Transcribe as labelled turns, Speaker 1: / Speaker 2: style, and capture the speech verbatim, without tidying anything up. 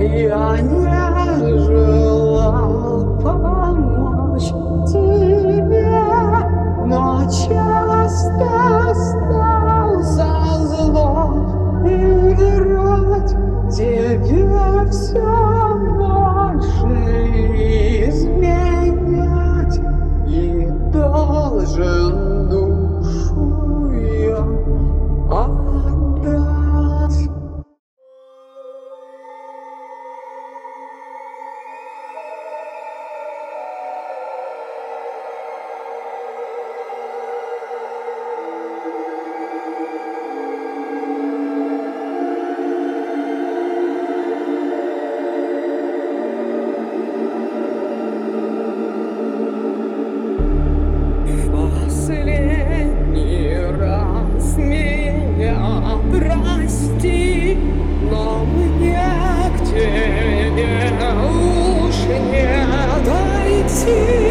Speaker 1: Я не желал помочь тебе, но часто стал за зло играть. Тебе все больше изменять, и должен душу я отдать. Последний раз меня прости, но мне к тебе уж не дойти.